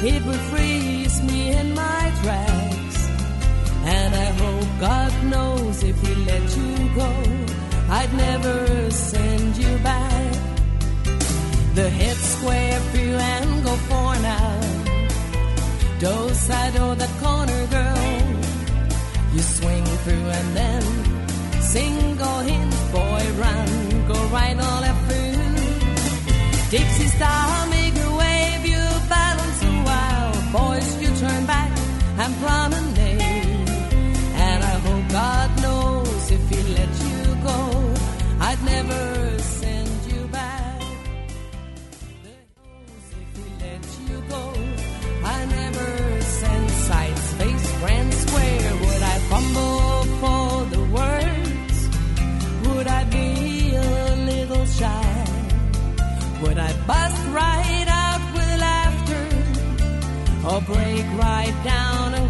it would freeze me in my tracks. And I hope God knows if He let you go, I'd never send you back. The head square through and go for now. Do side or the corner, girl. You swing through and then single hint, boy, run, go right on left through. Dixie style, make a wave, you balance a while. Boys, you turn back and promenade. And I hope God knows if He let you go, I'd never send you back. If He let you go, I never send sights, face, grand, square. Would I fumble for the words? Would I be a little shy? Would I bust right out with laughter or break right down